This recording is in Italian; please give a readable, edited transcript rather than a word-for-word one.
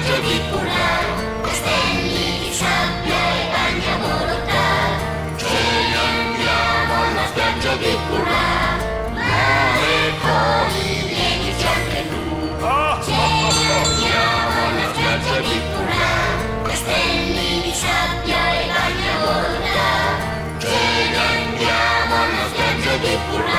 spiaggia di Pura, castelli di sabbia e bagni a volontà. Ce ne andiamo alla spiaggia di Pura, mare poi vienici anche tu. Ce ne andiamo alla spiaggia di Pura, castelli di sabbia e bagni a volontà. Ce ne andiamo alla spiaggia di Pura.